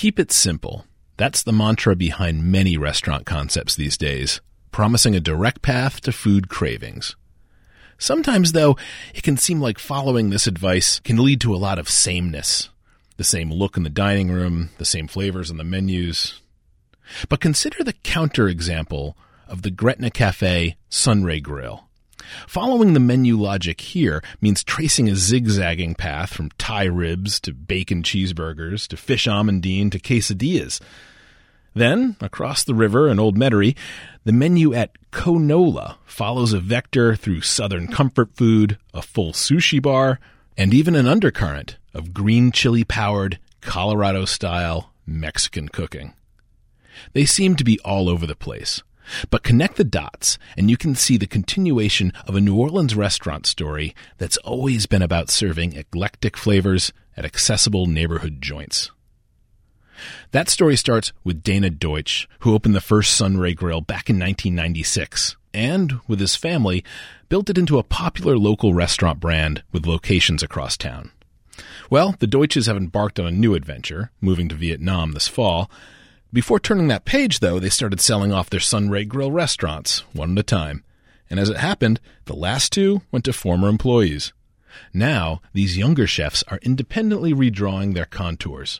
Keep it simple. That's the mantra behind many restaurant concepts these days, promising a direct path to food cravings. Sometimes, though, it can seem like following this advice can lead to a lot of sameness. The same look in the dining room, the same flavors on the menus. But consider the counterexample of the Gretna Cafe Sunray Grill. Following the menu logic here means tracing a zigzagging path from Thai ribs to bacon cheeseburgers to fish amandine to quesadillas. Then, across the river in Old Metairie, the menu at Konola follows a vector through southern comfort food, a full sushi bar, and even an undercurrent of green chili-powered, Colorado-style Mexican cooking. They seem to be all over the place. But connect the dots, and you can see the continuation of a New Orleans restaurant story that's always been about serving eclectic flavors at accessible neighborhood joints. That story starts with Dana Deutsch, who opened the first Sunray Grill back in 1996, and, with his family, built it into a popular local restaurant brand with locations across town. Well, the Deutsches have embarked on a new adventure, moving to Vietnam this fall. Before turning that page, though, they started selling off their Sunray Grill restaurants, one at a time. And as it happened, the last two went to former employees. Now, these younger chefs are independently redrawing their contours.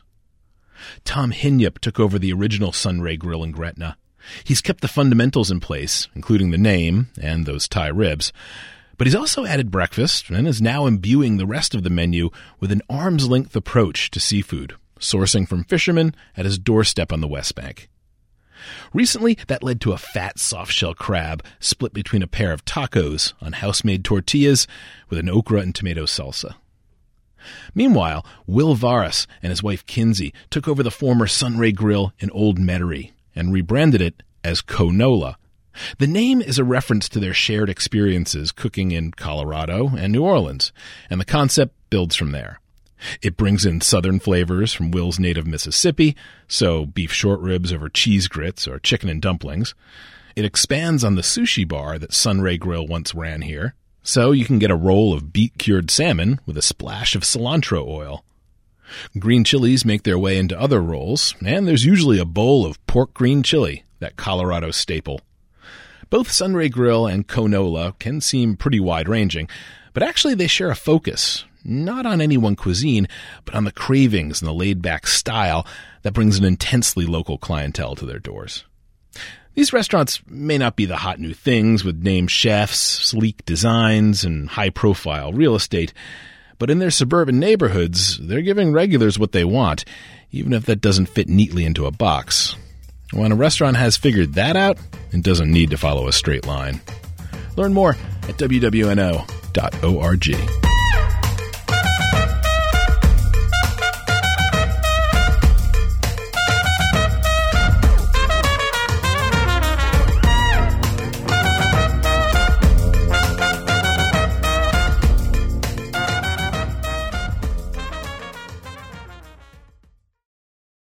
Tom Hinyup took over the original Sunray Grill in Gretna. He's kept the fundamentals in place, including the name and those Thai ribs. But he's also added breakfast and is now imbuing the rest of the menu with an arm's-length approach to seafood, sourcing from fishermen at his doorstep on the West Bank. Recently, that led to a fat soft-shell crab split between a pair of tacos on house-made tortillas with an okra and tomato salsa. Meanwhile, Will Varas and his wife Kinsey took over the former Sunray Grill in Old Metairie and rebranded it as Konola. The name is a reference to their shared experiences cooking in Colorado and New Orleans, and the concept builds from there. It brings in southern flavors from Will's native Mississippi, so beef short ribs over cheese grits or chicken and dumplings. It expands on the sushi bar that Sunray Grill once ran here, so you can get a roll of beet-cured salmon with a splash of cilantro oil. Green chilies make their way into other rolls, and there's usually a bowl of pork green chili, that Colorado staple. Both Sunray Grill and Konola can seem pretty wide-ranging, but actually they share a focus, not on any one cuisine, but on the cravings and the laid-back style that brings an intensely local clientele to their doors. These restaurants may not be the hot new things with named chefs, sleek designs, and high-profile real estate, but in their suburban neighborhoods, they're giving regulars what they want, even if that doesn't fit neatly into a box. When a restaurant has figured that out, it doesn't need to follow a straight line. Learn more at wwno.org.